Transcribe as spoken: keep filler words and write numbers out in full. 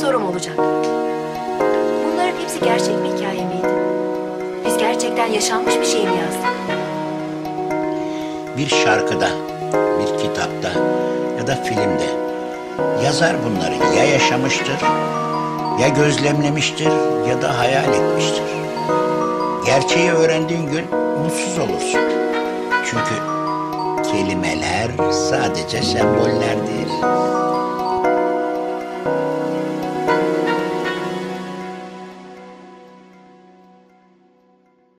sorum olacak. Bunların hepsi gerçek bir hikaye miydi? Biz gerçekten yaşanmış bir şey mi yazdık? Bir şarkıda, bir kitapta ya da filmde yazar bunları ya yaşamıştır, ya gözlemlemiştir ya da hayal etmiştir. Gerçeği öğrendiğin gün mutsuz olursun. Çünkü kelimeler sadece sembollerdir.